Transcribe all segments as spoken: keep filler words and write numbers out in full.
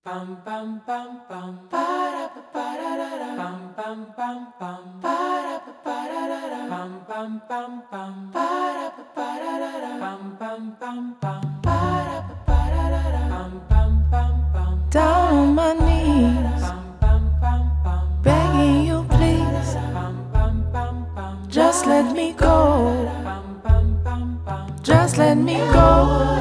Pam pam pam pam para pa para ra ra pam pam pam pam para pa para ra ra pam pam pam pam para pa para ra ra pam pam pam pam para pa para ra ra pam pam pam pam Down on my knees, pam pam pam pam begging you please, pam pam pam pam just let me go, pam pam pam pam just let me go.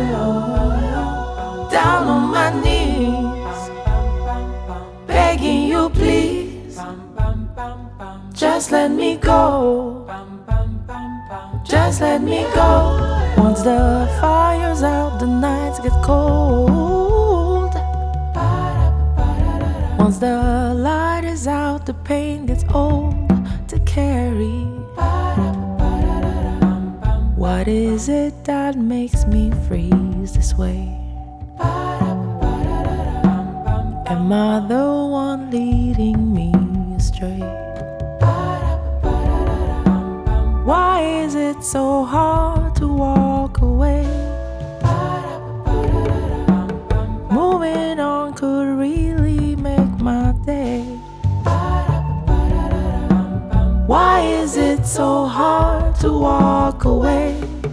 Down on my knees, begging you please, just let me go, just let me go. Once the fire's out, the nights get cold. Once the light is out, the pain gets old to carry. What is it that makes me freeze this way? Am I the one leading me astray? Why is it so hard to walk away? Moving on could really make my day. Why is it so hard to walk away?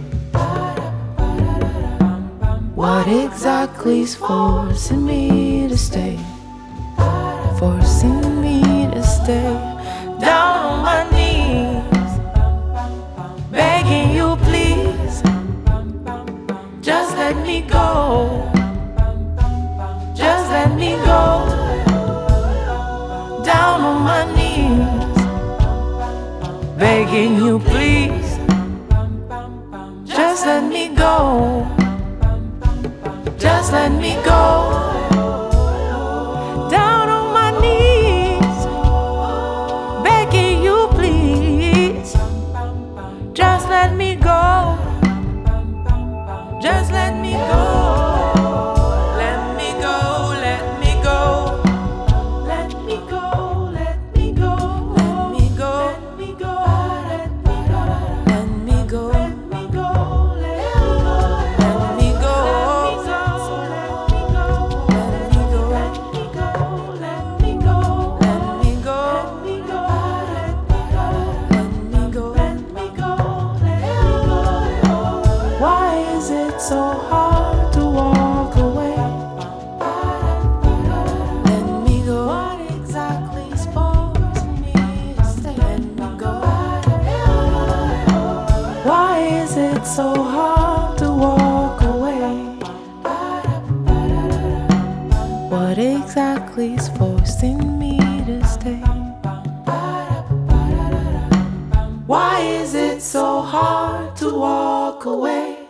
What exactly is forcing me to stay? Forcing me to stay. Down on my knees, begging you please, just let me go, just let me go. Down on my knees, begging you please, just let me go, just let me go. Down on my knees, begging you please, just let me go, just let me go. Let me go, let me go, let me go, let me go, let me go, let me go, let me go, let me go, let me go, let me go, let me go, let me go, let me go, let me go, let me go, let me go, let me go. Why is it so hard to walk away? Let me go. What exactly is forcing me to stay? Let me go. Why is it so hard to walk away? What exactly is forcing me to stay? Why is it so hard to walk away?